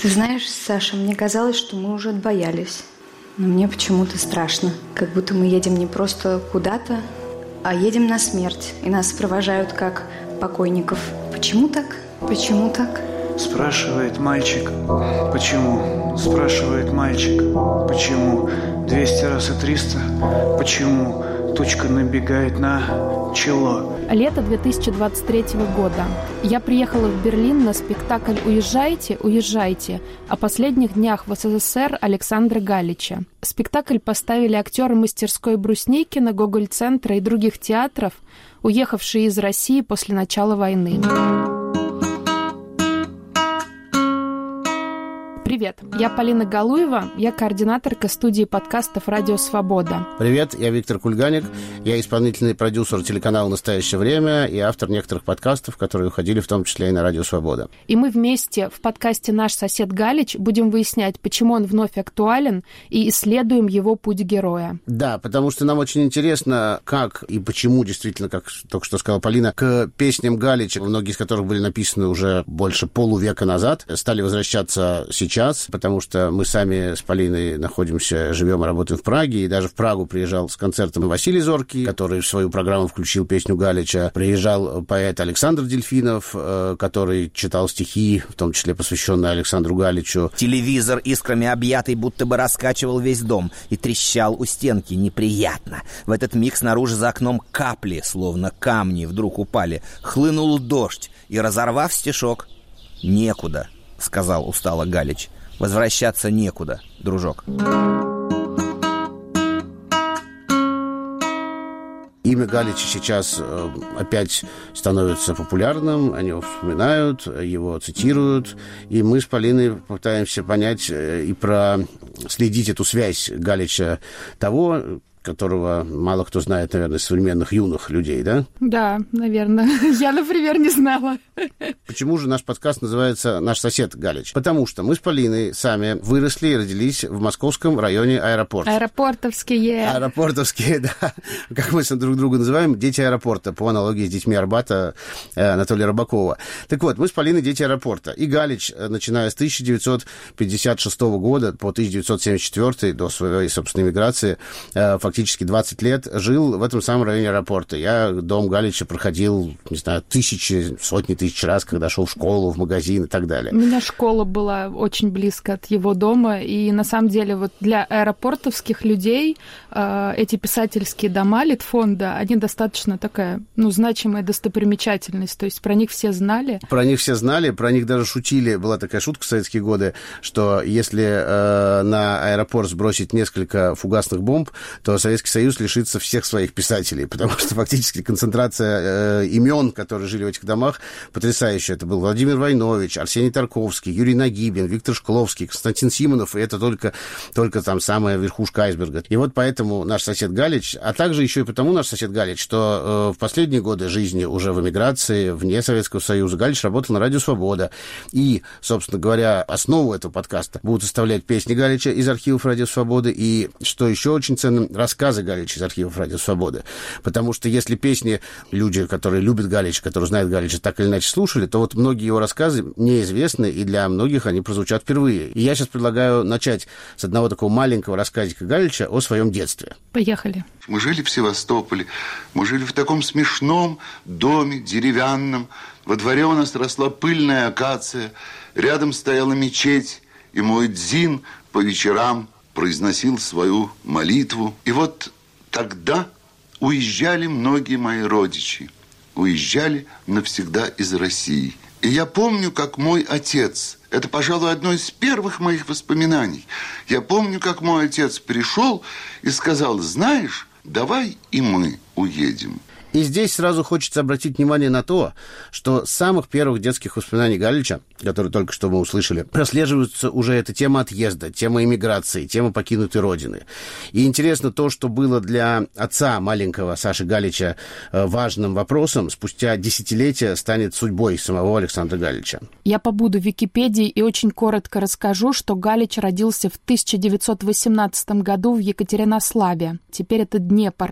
Ты знаешь, Саша, мне казалось, что мы уже отбоялись. Но мне почему-то страшно. Как будто мы едем не просто куда-то, а едем на смерть. И нас провожают как покойников. Почему так? Почему так? Спрашивает мальчик. Почему? Спрашивает мальчик. Почему? 200 раз и 300. Почему? Тучка набегает на чело. Лето 2023 года. Я приехала в Берлин на спектакль «Уезжайте, уезжайте» о последних днях в СССР Александра Галича. Спектакль поставили актеры мастерской Брусникина, Гоголь-центра и других театров, уехавшие из России после начала войны. Привет, я Полина Галуева, я координаторка студии подкастов «Радио Свобода». Привет, я Виктор Кульганик, я исполнительный продюсер телеканала «Настоящее время» и автор некоторых подкастов, которые уходили в том числе и на «Радио Свобода». И мы вместе в подкасте «Наш сосед Галич» будем выяснять, почему он вновь актуален, и исследуем его путь героя. Да, потому что нам очень интересно, как и почему действительно, как только что сказала Полина, к песням Галича, многие из которых были написаны уже больше полувека назад, стали возвращаться сейчас, потому что мы сами с Полиной живем и работаем в Праге, и даже в Прагу приезжал с концертом Василий Зоркий, который в свою программу включил песню Галича. Приезжал поэт Александр Дельфинов, который читал стихи, в том числе посвященные Александру Галичу. Телевизор, искрами объятый, будто бы раскачивал весь дом и трещал у стенки неприятно. В этот миг снаружи за окном капли, словно камни, вдруг упали. Хлынул дождь, и, разорвав стишок, «Некуда», — сказал устало Галич. «Возвращаться некуда, дружок». Имя Галича сейчас опять становится популярным, о него вспоминают, его цитируют, и мы с Полиной пытаемся понять и проследить эту связь Галича того, которого мало кто знает, наверное, современных юных людей, да? Да, наверное. Я, например, не знала. Почему же наш подкаст называется «Наш сосед Галич»? Потому что мы с Полиной сами выросли и родились в московском районе аэропорта. Аэропортовские. Аэропортовские, да. Как мы друг друга называем, дети аэропорта, по аналогии с детьми Арбата Анатолия Рыбакова. Так вот, мы с Полиной дети аэропорта. И Галич, начиная с 1956 года по 1974, до своей, собственной миграции, фактически 20 лет жил в этом самом районе аэропорта. Я дом Галича проходил, не знаю, сотни тысяч раз, когда шел в школу, в магазин и так далее. У меня школа была очень близко от его дома, и на самом деле вот для аэропортовских людей эти писательские дома Литфонда, они достаточно такая, значимая достопримечательность, то есть про них все знали. Про них все знали, про них даже шутили. Была такая шутка в советские годы, что если на аэропорт сбросить несколько фугасных бомб, то Советский Союз лишится всех своих писателей, потому что фактически концентрация имен, которые жили в этих домах, потрясающая. Это был Владимир Войнович, Арсений Тарковский, Юрий Нагибин, Виктор Шкловский, Константин Симонов, и это только там самая верхушка айсберга. И вот поэтому наш сосед Галич, а также еще и потому наш сосед Галич, что в последние годы жизни уже в эмиграции, вне Советского Союза, Галич работал на «Радио Свобода». И, собственно говоря, основу этого подкаста будут составлять песни Галича из архивов «Радио Свободы», и, что еще очень ценно, рассказы Галича из архивов «Радио Свободы». Потому что если песни люди, которые любят Галича, которые знают Галича, так или иначе слушали, то вот многие его рассказы неизвестны, и для многих они прозвучат впервые. И я сейчас предлагаю начать с одного такого маленького рассказика Галича о своем детстве. Поехали. Мы жили в Севастополе, мы жили в таком смешном доме деревянном. Во дворе у нас росла пыльная акация, рядом стояла мечеть, и мой дзин по вечерам произносил свою молитву. И вот тогда уезжали многие мои родичи. Уезжали навсегда из России. И я помню, как мой отец, это, пожалуй, одно из первых моих воспоминаний, я помню, как мой отец пришел и сказал: знаешь, давай и мы уедем. И здесь сразу хочется обратить внимание на то, что с самых первых детских воспоминаний Галича, которые только что мы услышали, прослеживается уже эта тема отъезда, тема эмиграции, тема покинутой родины. И интересно то, что было для отца маленького Саши Галича важным вопросом, спустя десятилетия станет судьбой самого Александра Галича. Я побуду в Википедии и очень коротко расскажу, что Галич родился в 1918 году в Екатеринославе. Теперь это Днепр.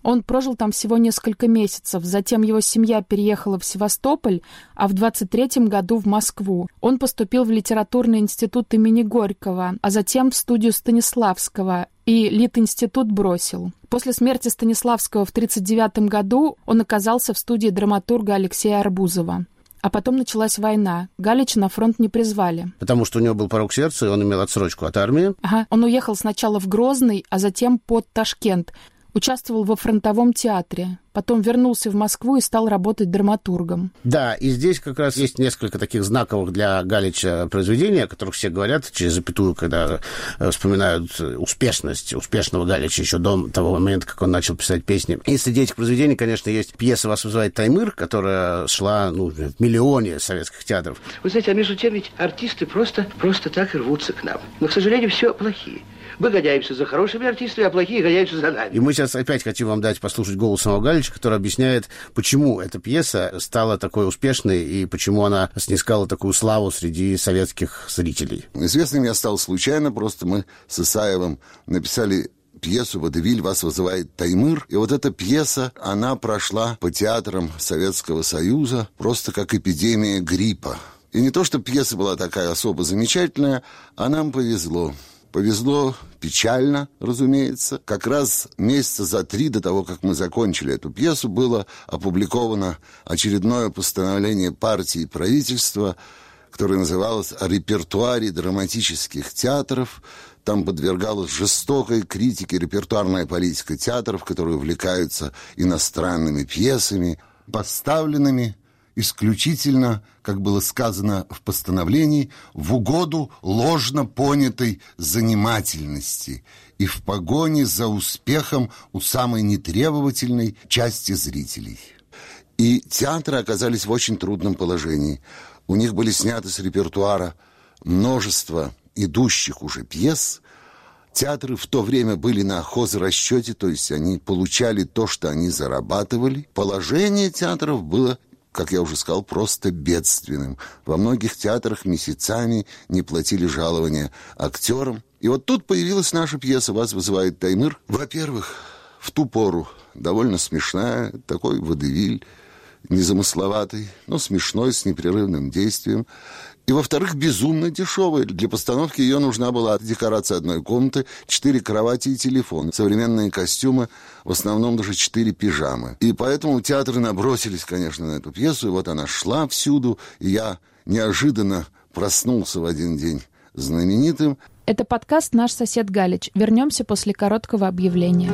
Он прожил там всего несколько месяцев. Затем его семья переехала в Севастополь, а в 23-м году в Москву. Он поступил в литературный институт имени Горького, а затем в студию Станиславского, и Литинститут бросил. После смерти Станиславского в 1939 году он оказался в студии драматурга Алексея Арбузова. А потом началась война. Галича на фронт не призвали. Потому что у него был порок сердца, и он имел отсрочку от армии. Ага. Он уехал сначала в Грозный, а затем под Ташкент. Участвовал во фронтовом театре. Потом вернулся в Москву и стал работать драматургом. Да, и здесь как раз есть несколько таких знаковых для Галича произведений, о которых все говорят через запятую, когда вспоминают успешность успешного Галича еще до того момента, как он начал писать песни. И среди этих произведений, конечно, есть пьеса «Вас вызывает Таймыр», которая шла в миллионе советских театров. Вы знаете, а между тем ведь артисты просто так и рвутся к нам. Но, к сожалению, все плохие. Мы гоняемся за хорошими артистами, а плохие гоняются за нами. И мы сейчас опять хотим вам дать послушать голос самого Галича, который объясняет, почему эта пьеса стала такой успешной и почему она снискала такую славу среди советских зрителей. Известным я стал случайно, просто мы с Исаевым написали пьесу «Водевиль вас вызывает Таймыр». И вот эта пьеса, она прошла по театрам Советского Союза просто как эпидемия гриппа. И не то, что пьеса была такая особо замечательная, а нам повезло. Повезло печально, разумеется. Как раз месяца за 3 до того, как мы закончили эту пьесу, было опубликовано очередное постановление партии и правительства, которое называлось «О репертуаре драматических театров». Там подвергалась жестокой критике репертуарная политика театров, которые увлекаются иностранными пьесами, поставленными исключительно, как было сказано в постановлении, в угоду ложно понятой занимательности и в погоне за успехом у самой нетребовательной части зрителей. И театры оказались в очень трудном положении. У них были сняты с репертуара множество идущих уже пьес. Театры в то время были на хозрасчете, то есть они получали то, что они зарабатывали. Положение театров было, как я уже сказал, просто бедственным. Во многих театрах месяцами не платили жалования актерам. И вот тут появилась наша пьеса «Вас вызывает Таймыр». Во-первых, в ту пору довольно смешная, такой водевиль, незамысловатый, но смешной, с непрерывным действием. И, во-вторых, безумно дешевая. Для постановки ее нужна была декорация одной комнаты, 4 кровати и телефон. Современные костюмы, в основном даже 4 пижамы. И поэтому театры набросились, конечно, на эту пьесу. И вот она шла всюду. И я неожиданно проснулся в один день знаменитым. Это подкаст «Наш сосед Галич». Вернемся после короткого объявления.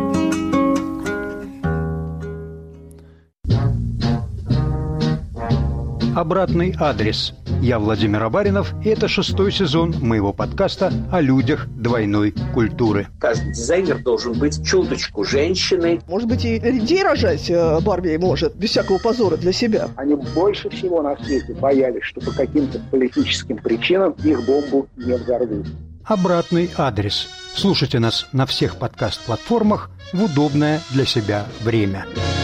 Обратный адрес. Я Владимир Абаринов, и это 6-й сезон моего подкаста о людях двойной культуры. Каждый дизайнер должен быть чуточку женщиной. Может быть, и людей рожать Барби может, без всякого позора для себя. Они больше всего на свете боялись, что по каким-то политическим причинам их бомбу не взорвут. Обратный адрес. Слушайте нас на всех подкаст-платформах в удобное для себя время.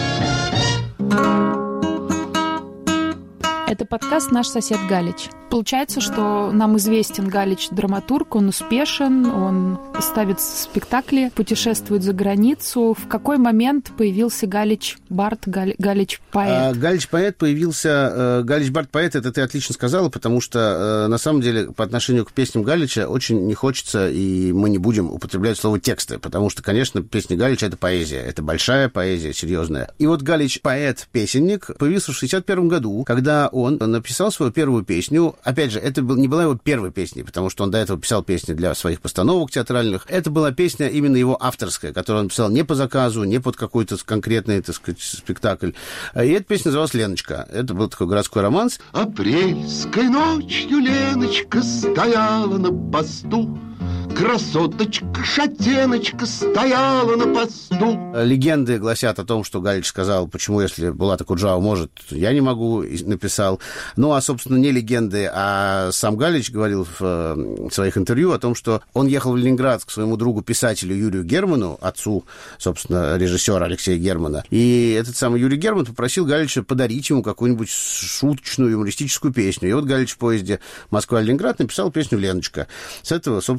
Это подкаст «Наш сосед Галич». Получается, что нам известен Галич драматург, он успешен, он ставит спектакли, путешествует за границу. В какой момент появился Галич Бард, Галич поэт? Галич поэт появился... Галич Бард поэт, это ты отлично сказала, потому что на самом деле по отношению к песням Галича очень не хочется, и мы не будем употреблять слово тексты, потому что, конечно, песни Галича — это поэзия, это большая поэзия, серьезная. И вот Галич поэт-песенник появился в 1961 году, когда он написал свою первую песню. Опять же, это не была его первой песней, потому что он до этого писал песни для своих постановок театральных. Это была песня именно его авторская, которую он писал не по заказу, не под какой-то конкретный, так сказать, спектакль. И эта песня называлась «Леночка». Это был такой городской романс. Апрельской ночью Леночка стояла на посту. Красоточка-шатеночка стояла на посту. Легенды гласят о том, что Галич сказал, почему, если Булат Акуджава может, я не могу, и написал. Ну, а, собственно, не легенды, а сам Галич говорил в своих интервью о том, что он ехал в Ленинград к своему другу-писателю Юрию Герману, отцу, собственно, режиссера Алексея Германа. И этот самый Юрий Герман попросил Галича подарить ему какую-нибудь шуточную, юмористическую песню. И вот Галич в поезде Москва-Ленинград написал песню «Леночка». С этого, собственно, все и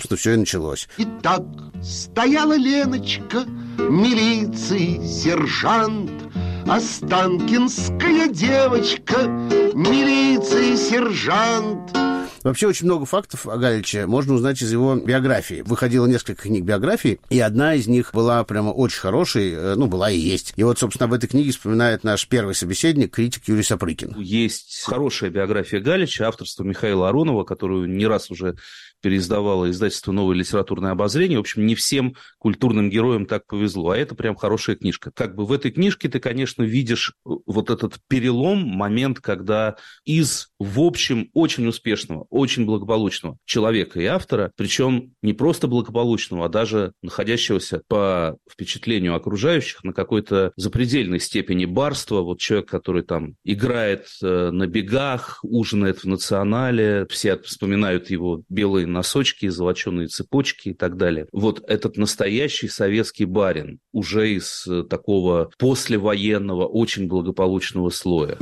началось. Итак, стояла Леночка, милиции сержант, Останкинская девочка, милиции сержант. Вообще очень много фактов о Галиче можно узнать из его биографии. Выходило несколько книг биографии, и одна из них была прямо очень хорошей, была и есть. И вот, собственно, об этой книге вспоминает наш первый собеседник, критик Юрий Сапрыкин. Есть хорошая биография Галича, авторства Михаила Аронова, которую не раз уже переиздавало издательство «Новое литературное обозрение». В общем, не всем культурным героям так повезло, а это прям хорошая книжка. Как бы в этой книжке ты, конечно, видишь вот этот перелом, момент, когда из, в общем, очень успешного, очень благополучного человека и автора, причем не просто благополучного, а даже находящегося по впечатлению окружающих на какой-то запредельной степени барства, вот человек, который там играет на бегах, ужинает в «Национале», все вспоминают его белые носочки, золоченые цепочки и так далее. Вот этот настоящий советский барин, уже из такого послевоенного, очень благополучного слоя.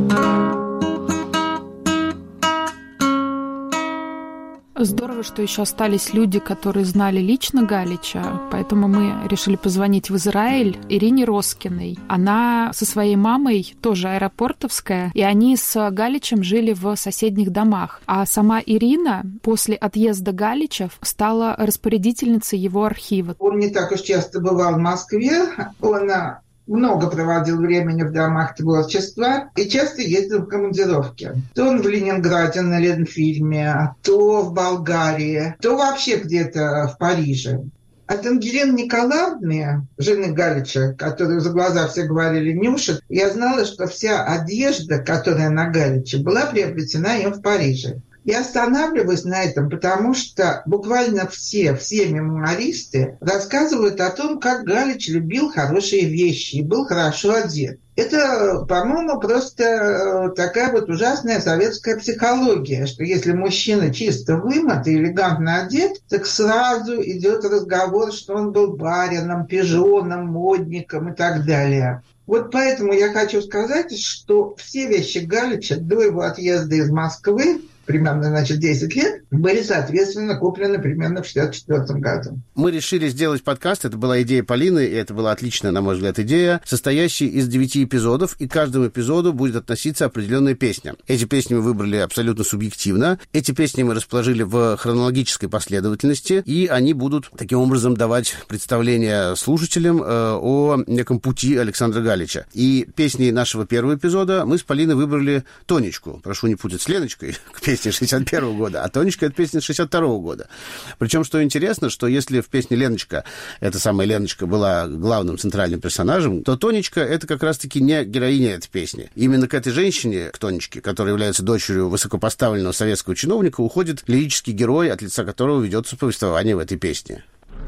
Здорово, что еще остались люди, которые знали лично Галича, поэтому мы решили позвонить в Израиль Ирине Роскиной. Она со своей мамой, тоже аэропортовская, и они с Галичем жили в соседних домах. А сама Ирина после отъезда Галича стала распорядительницей его архива. Он не так уж часто бывал в Москве, он много проводил времени в домах творчества и часто ездил в командировки. То он в Ленинграде на Ленфильме, то в Болгарии, то вообще где-то в Париже. От Ангелины Николаевны, жены Галича, которую за глаза все говорили Нюша, я знала, что вся одежда, которая на Галиче, была приобретена им в Париже. Я останавливаюсь на этом, потому что буквально все мемуаристы рассказывают о том, как Галич любил хорошие вещи и был хорошо одет. Это, по-моему, просто такая вот ужасная советская психология, что если мужчина чисто вымыт и элегантно одет, так сразу идет разговор, что он был барином, пижоном, модником и так далее. Вот поэтому я хочу сказать, что все вещи Галича до его отъезда из Москвы, примерно, 10 лет, были, соответственно, куплены примерно в 1964 году. Мы решили сделать подкаст, это была идея Полины, и это была отличная, на мой взгляд, идея, состоящая из 9 эпизодов, и к каждому эпизоду будет относиться определенная песня. Эти песни мы выбрали абсолютно субъективно, эти песни мы расположили в хронологической последовательности, и они будут таким образом давать представление слушателям о неком пути Александра Галича. И песни нашего первого эпизода мы с Полиной выбрали «Тонечку». Прошу не путать с Леночкой, к песне 61 года, а «Тонечка» — это песня 62 года. Причем, что интересно, что если в песне «Леночка» эта самая Леночка была главным центральным персонажем, то «Тонечка» — это как раз-таки не героиня этой песни. Именно к этой женщине, к Тонечке, которая является дочерью высокопоставленного советского чиновника, уходит лирический герой, от лица которого ведется повествование в этой песне.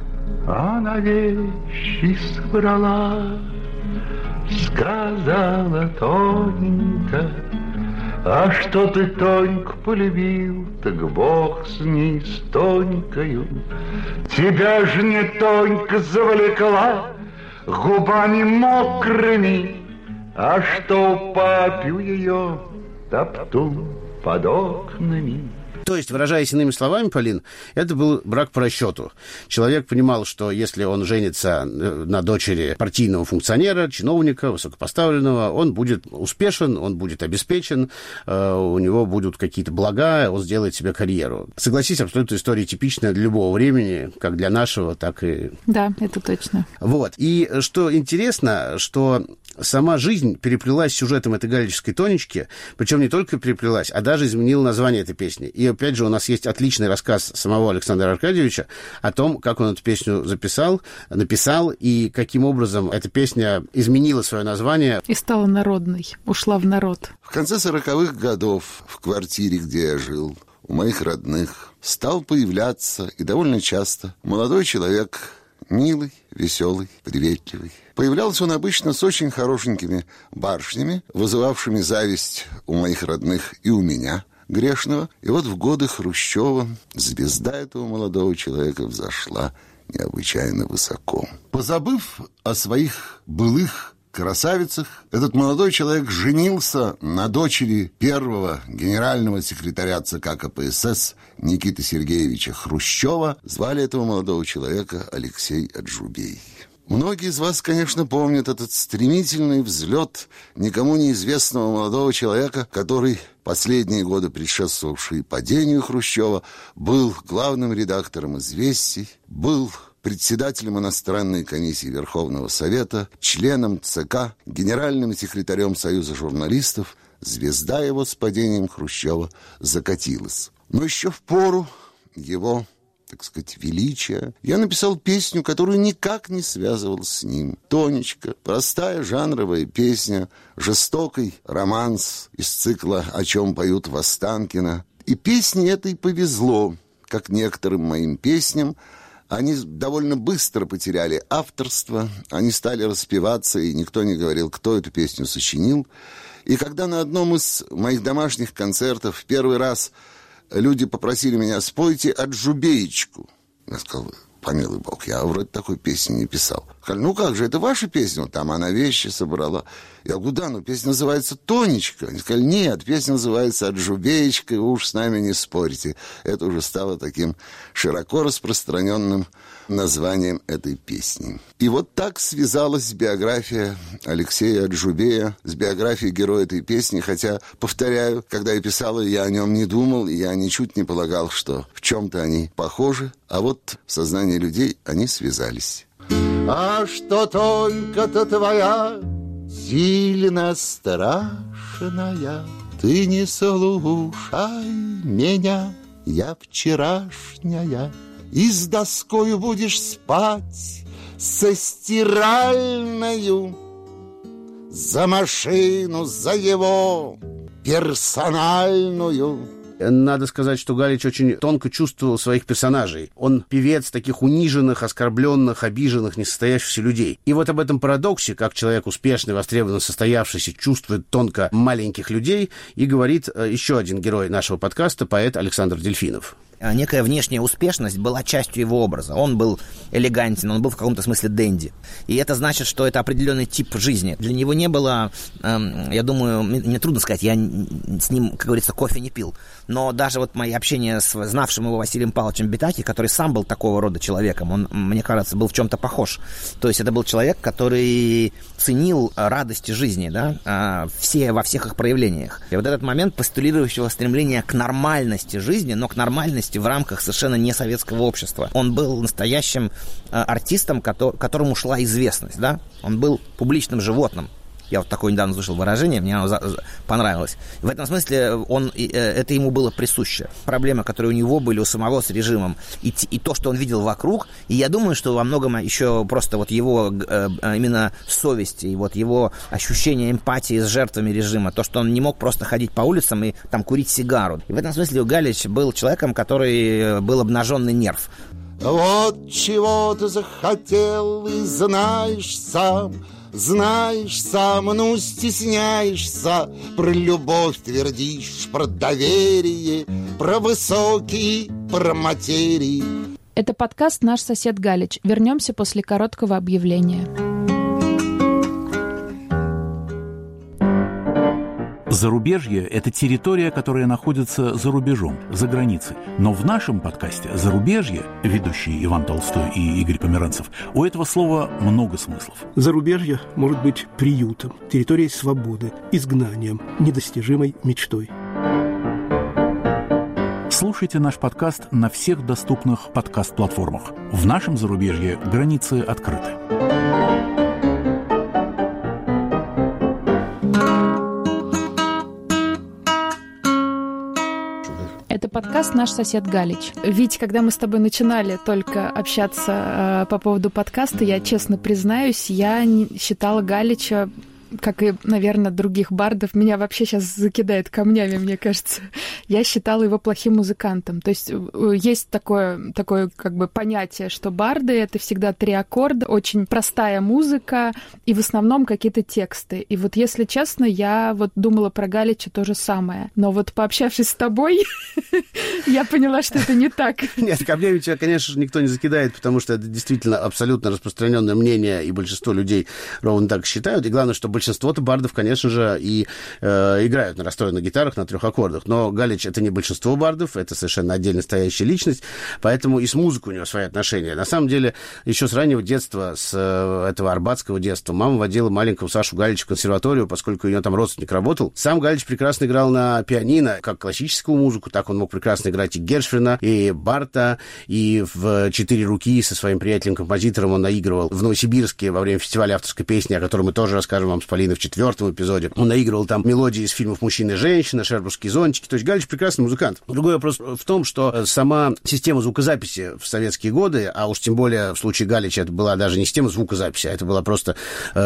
Она вещи собрала, сказала Тоненька: а что ты Тоньку полюбил, так Бог с ней, с Тонькою. Тебя ж не Тонька завлекла губами мокрыми, а что папю ее топтун под окнами. То есть, выражаясь иными словами, Полин, это был брак по расчету. Человек понимал, что если он женится на дочери партийного функционера, чиновника, высокопоставленного, он будет успешен, он будет обеспечен, у него будут какие-то блага, он сделает себе карьеру. Согласись, абсолютно история типичная для любого времени, как для нашего, так и... Да, это точно. Вот. И что интересно, что сама жизнь переплелась с сюжетом этой галичской Тонечки, причем не только переплелась, а даже изменила название этой песни. И опять же, у нас есть отличный рассказ самого Александра Аркадьевича о том, как он эту песню написал, и каким образом эта песня изменила свое название. И стала народной, ушла в народ. В конце 40-х годов в квартире, где я жил, у моих родных, стал появляться, и довольно часто, молодой человек, милый, веселый, приветливый. Появлялся он обычно с очень хорошенькими барышнями, вызывавшими зависть у моих родных и у меня, грешного. И вот в годы Хрущева звезда этого молодого человека взошла необычайно высоко. Позабыв о своих былых красавицах, этот молодой человек женился на дочери первого генерального секретаря ЦК КПСС Никиты Сергеевича Хрущева. Звали этого молодого человека Алексей Аджубей. Многие из вас, конечно, помнят этот стремительный взлет никому неизвестного молодого человека, который последние годы, предшествовавшие падению Хрущева, был главным редактором «Известий», был председателем иностранной комиссии Верховного Совета, членом ЦК, генеральным секретарем Союза журналистов. Звезда его с падением Хрущева закатилась. Но еще в пору его, так сказать, величия, я написал песню, которую никак не связывал с ним. «Тонечка», простая жанровая песня, жестокий романс из цикла «О чем поют в Останкино». И песне этой повезло, как некоторым моим песням. Они довольно быстро потеряли авторство, они стали распеваться, и никто не говорил, кто эту песню сочинил. И когда на одном из моих домашних концертов в первый раз люди попросили меня: спойте «Аджубеечку», я сказал: помилуй бог, я вроде такой песни не писал. Сказали: ну как же, это ваша песня? Там она вещи собрала. Я говорю: да, но песня называется «Тонечка». Они сказали: нет, песня называется «Аджубеечка», вы уж с нами не спорите. Это уже стало таким широко распространенным названием этой песни. И вот так связалась биография Алексея Аджубея с биографией героя этой песни, хотя, повторяю, когда я писал ее, я о нем не думал, и я ничуть не полагал, что в чем-то они похожи, а вот в сознании людей они связались. А что Тонька-то твоя сильно страшная, ты не слушай меня, я вчерашняя, и с доскою будешь спать, со стиральною, за машину, за его персональную. Надо сказать, что Галич очень тонко чувствовал своих персонажей. Он певец таких униженных, оскорбленных, обиженных, несостоявшихся людей. И вот об этом парадоксе, как человек успешный, востребованно состоявшийся, чувствует тонко маленьких людей, и говорит еще один герой нашего подкаста, поэт Александр Дельфинов. Некая внешняя успешность была частью его образа. Он был элегантен, он был в каком-то смысле денди. И это значит, что это определенный тип жизни. Для него не было, я думаю, мне трудно сказать, я с ним, как говорится, кофе не пил. Но даже вот мои общения с знавшим его Василием Павловичем Битаки, который сам был такого рода человеком, он, мне кажется, был в чем-то похож. То есть это был человек, который ценил радости жизни, да, во всех их проявлениях. И вот этот момент постулирующего стремления к нормальности жизни, но к нормальности в рамках совершенно не советского общества. Он был настоящим артистом, которому шла известность, да? Он был публичным животным. Я вот такое недавно слышал выражение, мне оно понравилось. В этом смысле это ему было присуще. Проблемы, которые у него были у самого с режимом, и то, что он видел вокруг, и я думаю, что во многом еще просто вот его именно совесть, и вот его ощущение эмпатии с жертвами режима, то, что он не мог просто ходить по улицам и там курить сигару. И в этом смысле Галич был человеком, который был обнаженный нерв. Вот чего ты захотел и знаешь сам, ну стесняешься, про любовь твердишь, про доверие, про высокие, про материи. Это подкаст «Наш сосед Галич». Вернемся после короткого объявления. Зарубежье – это территория, которая находится за рубежом, за границей. Но в нашем подкасте «Зарубежье», ведущие Иван Толстой и Игорь Померанцев, у этого слова много смыслов. Зарубежье может быть приютом, территорией свободы, изгнанием, недостижимой мечтой. Слушайте наш подкаст на всех доступных подкаст-платформах. В нашем зарубежье границы открыты. Это подкаст «Наш сосед Галич». Вить, когда мы с тобой начинали только общаться по поводу подкаста, я честно признаюсь, я считала Галича как и, наверное, других бардов, меня вообще сейчас закидает камнями, мне кажется. Я считала его плохим музыкантом. То есть есть такое как бы понятие, что барды — это всегда 3 аккорда, очень простая музыка и в основном какие-то тексты. И вот, если честно, я вот думала про Галича то же самое. Но вот пообщавшись с тобой, я поняла, что это не так. Нет, камнями тебя, конечно же, никто не закидает, потому что это действительно абсолютно распространенное мнение, и большинство людей ровно так считают. И главное, что большинство-то бардов, конечно же, и играют на расстроенных гитарах на 3 аккордах. Но Галич — это не большинство бардов, это совершенно отдельно стоящая личность, поэтому и с музыкой у него свои отношения. На самом деле, еще с раннего детства, с этого арбатского детства, мама водила маленького Сашу Галича в консерваторию, поскольку у нее там родственник работал. Сам Галич прекрасно играл на пианино, как классическую музыку, так он мог прекрасно играть и Гершвина, и Барта, и в 4 руки со своим приятелем-композитором он наигрывал в Новосибирске во время фестиваля авторской песни, о котором мы тоже расскажем вам с Полиной в 4-м эпизоде. Он наигрывал там мелодии из фильмов «Мужчина и женщина», «Шербургские зонтики». То есть Галич прекрасный музыкант. Другой вопрос в том, что сама система звукозаписи в советские годы, а уж тем более в случае Галича это была даже не система звукозаписи, а это была просто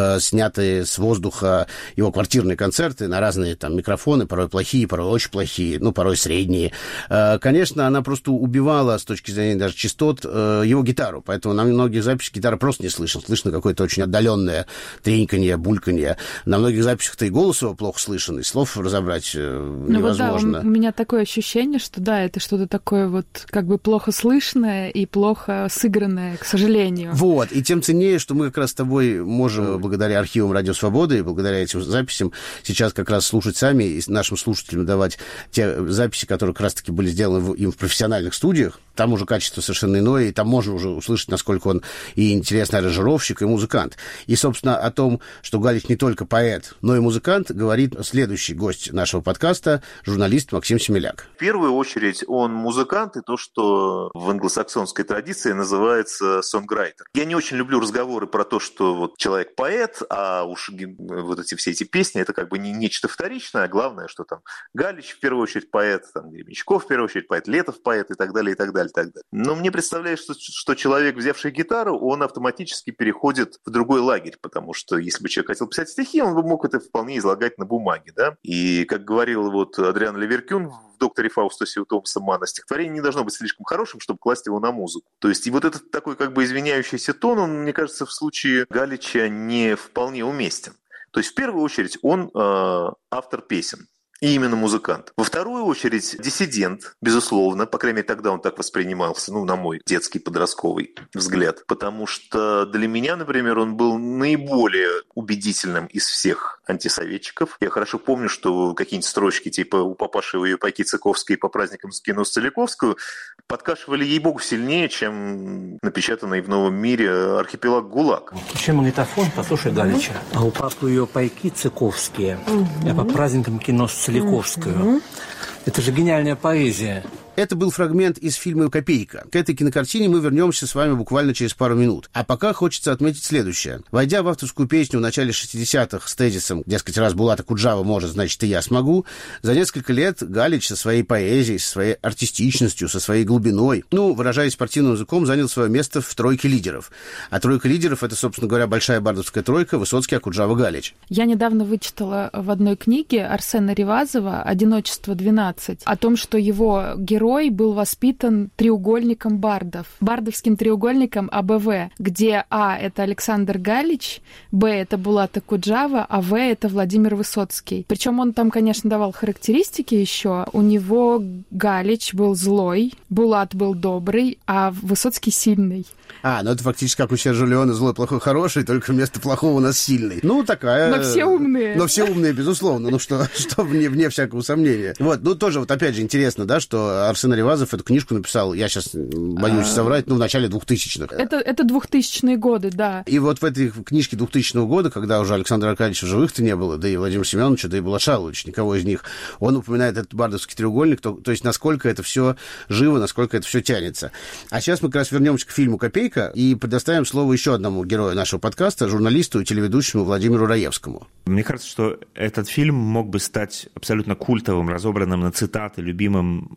снятые с воздуха его квартирные концерты на разные там микрофоны, порой плохие, порой очень плохие, ну, порой средние. Конечно, она просто убивала с точки зрения даже частот его гитару, поэтому на многих записях гитара просто не слышно. Слышно какое-то очень отдаленное треньканье, бульканье. На многих записях-то и голос его плохо слышен, и слов разобрать невозможно. Вот да, у меня такое ощущение, что да, это что-то такое вот как бы плохо слышное и плохо сыгранное, к сожалению. Вот, и тем ценнее, что мы как раз с тобой можем, благодаря архивам Радио Свободы и благодаря этим записям, сейчас как раз слушать сами и нашим слушателям давать те записи, которые как раз-таки были сделаны им в профессиональных студиях. Там уже качество совершенно иное, и там можно уже услышать, насколько он и интересный аранжировщик, и музыкант. И, собственно, о том, что Галич не только поэт, но и музыкант, говорит следующий гость нашего подкаста, журналист Максим Семеляк. В первую очередь он музыкант, и то, что в англосаксонской традиции называется сонграйтер. Я не очень люблю разговоры про то, что вот человек поэт, а уж вот все эти песни, это как бы не нечто вторичное, а главное, что там Галич в первую очередь поэт, там Гребенщиков в первую очередь поэт, Летов поэт и так далее, и так далее, и так далее. Но мне представляется, что человек, взявший гитару, он автоматически переходит в другой лагерь, потому что если бы человек хотел писать стихи, он бы мог это вполне излагать на бумаге, да. И, как говорил вот Адриан Леверкюн в «Докторе Фаустусе» у Томаса Манна, стихотворение не должно быть слишком хорошим, чтобы класть его на музыку. То есть и вот этот такой как бы извиняющийся тон, он, мне кажется, в случае Галича не вполне уместен. То есть в первую очередь он автор песен. И именно музыкант. Во вторую очередь диссидент, безусловно, по крайней мере тогда он так воспринимался, на мой детский подростковый взгляд, потому что для меня, например, он был наиболее убедительным из всех антисоветчиков. Я хорошо помню, что какие-нибудь строчки типа «У папаши ее пайки Цыковской по праздникам скину Целиковскую» подкашивали, ей-богу, сильнее, чем напечатанный в «Новом мире» архипелаг ГУЛАГ. Еще магнитофон, послушай Галича. А у папы ее пайки Цыковские, а по праздникам кино Целиковскую. Это же гениальная поэзия. Это был фрагмент из фильма «Копейка». К этой кинокартине мы вернемся с вами буквально через пару минут. А пока хочется отметить следующее. Войдя в авторскую песню в начале 60-х с тезисом, дескать, раз Булат Акуджава может, значит, и я смогу, за несколько лет Галич со своей поэзией, со своей артистичностью, со своей глубиной, выражаясь спортивным языком, занял свое место в тройке лидеров. А тройка лидеров — это, собственно говоря, большая бардовская тройка Высоцкий, Акуджава, Галич. Я недавно вычитала в одной книге Арсена Ревазова «Одиночество 12» о том, что его герой был воспитан треугольником бардов, бардовским треугольником АБВ, где А — это Александр Галич, Б — это Булат Акуджава, а В — это Владимир Высоцкий. Причем он там, конечно, давал характеристики еще. У него Галич был злой, Булат был добрый, а Высоцкий сильный. Это фактически как у Сержа Леоне «Злой, плохой, хороший», только вместо плохого у нас сильный. Такая... Но все умные. Но все умные, безусловно. Что вне всякого сомнения. Тоже вот опять же интересно, да, что Арсен Ревазов эту книжку написал, я сейчас боюсь соврать, в начале 2000-х. Это 2000-е годы, да. И вот в этой книжке 2000-го года, когда уже Александра Аркадьевича в живых-то не было, да и Владимира Семеновича, да и Булат Шаловича, никого из них, он упоминает этот бардовский треугольник, то есть насколько это все живо, насколько это все тянется. А сейчас мы как раз вернемся к фильму «Копейка» и предоставим слово еще одному герою нашего подкаста, журналисту и телеведущему Владимиру Раевскому. Мне кажется, что этот фильм мог бы стать абсолютно культовым, разобранным на цитаты, любимым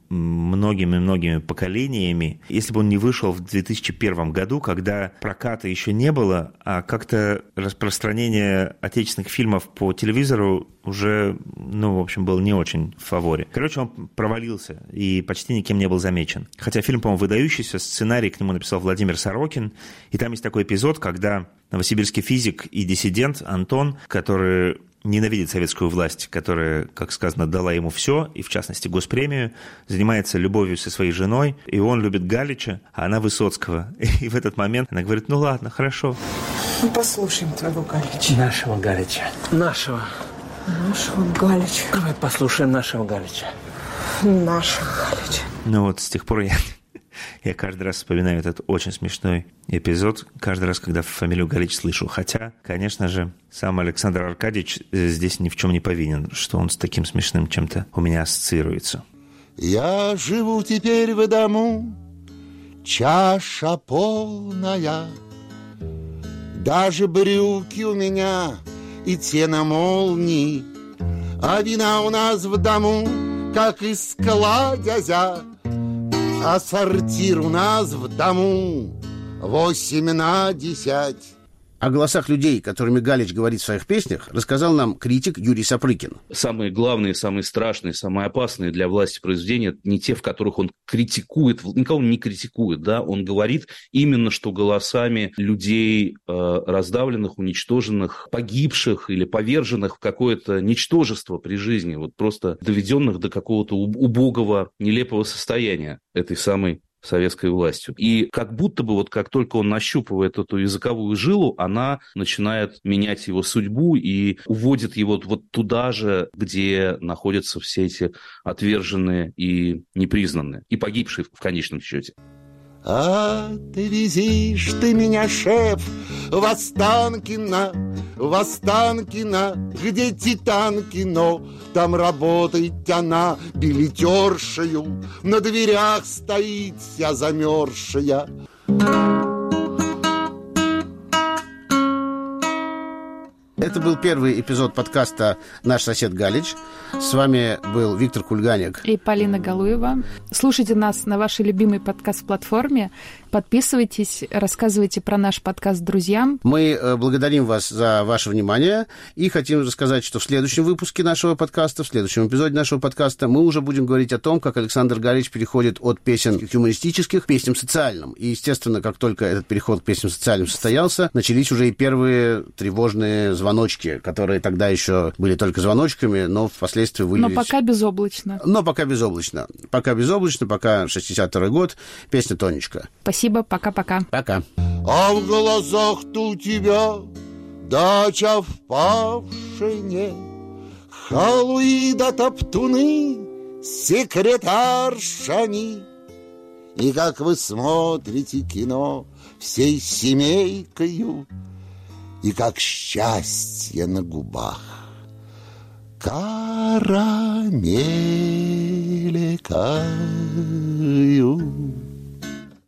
многими поколениями, если бы он не вышел в 2001 году, когда проката еще не было, а как-то распространение отечественных фильмов по телевизору уже, в общем, был не очень в фаворе. Короче, он провалился и почти никем не был замечен. Хотя фильм, по-моему, выдающийся, сценарий к нему написал Владимир Сорокин, и там есть такой эпизод, когда новосибирский физик и диссидент Антон, который ненавидит советскую власть, которая, как сказано, дала ему все, и в частности госпремию, занимается любовью со своей женой, и он любит Галича, а она Высоцкого. И в этот момент она говорит: ну ладно, хорошо. Мы послушаем твоего Галича. Нашего Галича. Нашего Галича. Давай послушаем нашего Галича. Нашего Галича. Вот с тех пор я каждый раз вспоминаю этот очень смешной эпизод, каждый раз, когда фамилию Галич слышу. Хотя, конечно же, сам Александр Аркадьевич здесь ни в чем не повинен, что он с таким смешным чем-то у меня ассоциируется. Я живу теперь в дому, чаша полная, даже брюки у меня и те на молнии, а вина у нас в дому, как из кладезя, а сортир у нас в дому 8/10. О голосах людей, которыми Галич говорит в своих песнях, рассказал нам критик Юрий Сапрыкин. Самые главные, самые страшные, самые опасные для власти произведения – не те, в которых он критикует, никого не критикует, да, он говорит именно, что голосами людей, раздавленных, уничтоженных, погибших или поверженных в какое-то ничтожество при жизни, вот просто доведенных до какого-то убогого, нелепого состояния этой самой советской властью. И как будто бы вот как только он нащупывает эту языковую жилу, она начинает менять его судьбу и уводит его вот туда же, где находятся все эти отверженные и непризнанные, и погибшие в конечном счете. Отвезишь ты меня, шеф, в Останкино, где Титанкино, там работает она билетершею, на дверях стоит вся замерзшая. Это был первый эпизод подкаста «Наш сосед Галич». С вами был Виктор Кульганик и Полина Галуева. Слушайте нас на вашей любимой подкаст-платформе. Подписывайтесь, рассказывайте про наш подкаст друзьям. Мы благодарим вас за ваше внимание и хотим рассказать, что в следующем выпуске нашего подкаста, в следующем эпизоде нашего подкаста мы уже будем говорить о том, как Александр Галич переходит от песен юмористических к песням социальным. И, естественно, как только этот переход к песням социальным состоялся, начались уже и первые тревожные звоночки, которые тогда еще были только звоночками, но впоследствии вылились... Но пока безоблачно. Пока 62-й год, песня «Тонечка». Спасибо, пока-пока. Пока. А в глазах-то у тебя дача в Павшине, халуи да топтуны с секретаршами. И как вы смотрите кино всей семейкою, и как счастье на губах карамелькаю.